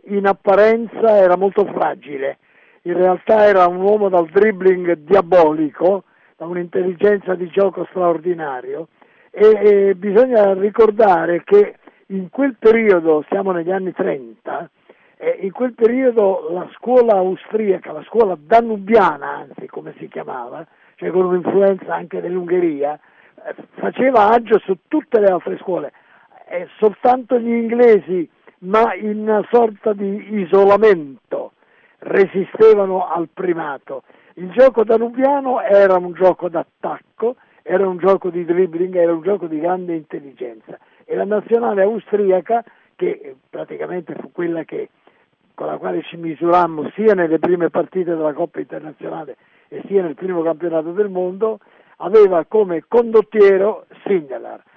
in apparenza era molto fragile, in realtà era un uomo dal dribbling diabolico, da un'intelligenza di gioco straordinario, e bisogna ricordare che in quel periodo, siamo negli anni 30, in quel periodo la scuola austriaca, la scuola danubiana anzi come si chiamava, cioè con un'influenza anche dell'Ungheria, faceva agio su tutte le altre scuole, soltanto gli inglesi, ma in una sorta di isolamento, resistevano al primato. Il gioco danubiano era un gioco d'attacco, era un gioco di dribbling, era un gioco di grande intelligenza, e la nazionale austriaca, che praticamente fu quella con la quale ci misurammo sia nelle prime partite della Coppa Internazionale e sia nel primo campionato del mondo, aveva come condottiero Sindelar.